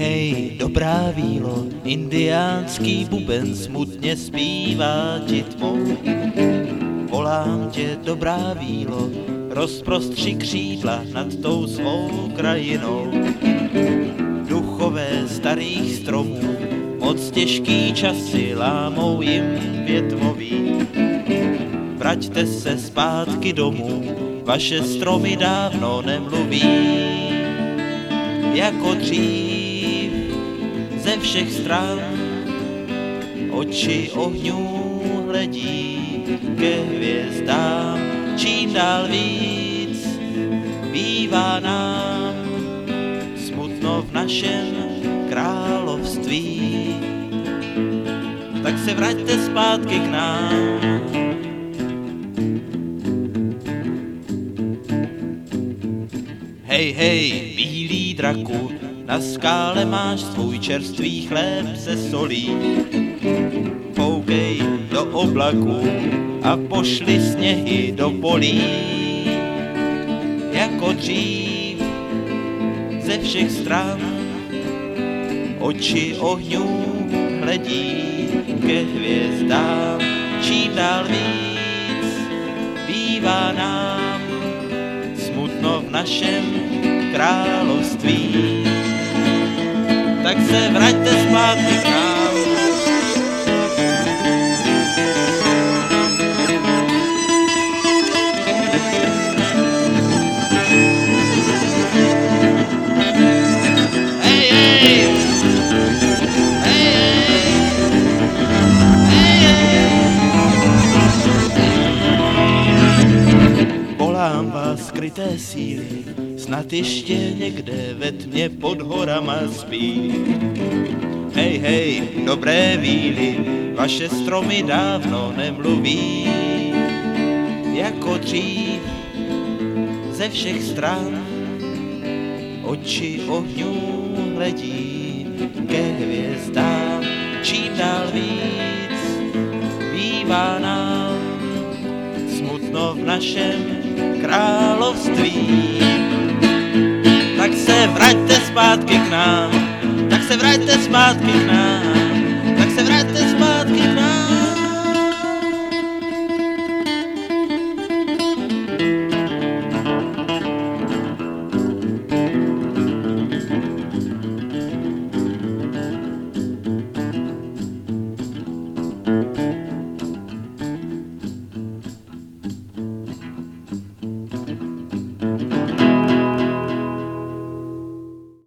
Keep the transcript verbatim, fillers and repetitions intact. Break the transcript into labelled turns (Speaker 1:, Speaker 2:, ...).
Speaker 1: hej, dobrá vílo, indiánský buben smutně zpívá ti tmou. Volám tě, dobrá vílo, rozprostři křídla nad tou svou krajinou. Duchové starých stromů, moc těžký časy lámou jim větvoví. Vraťte se zpátky domů, vaše stromy dávno nemluví. Jako dřív ze všech stran oči ohňů hledí ke hvězdám. Čím dál víc bývá nám smutno v našem království. Tak se vraťte zpátky k nám. Hej, hej, bílý draku, na skále máš svůj čerstvý chléb se solí. Foukej do oblaků a pošli sněhy do polí. Jako dřív ze všech stran oči ohňů hledí ke hvězdám. Čím dál víc bývá nám smutno v našem království. Tak se vraťte zpátky k nám. Hej, hej. Hej, hej. Volám vás, skryté síly, snad ještě někde ve tmě pod horama spí. Hej, hej, dobré víly, vaše stromy dávno nemluví. Jako dřív ze všech stran oči ohňů hledí ke hvězdám. Čím dál víc bývá nám smutno v našem království. Tak se vraťte zpátky k nám, tak se vraťte zpátky k nám.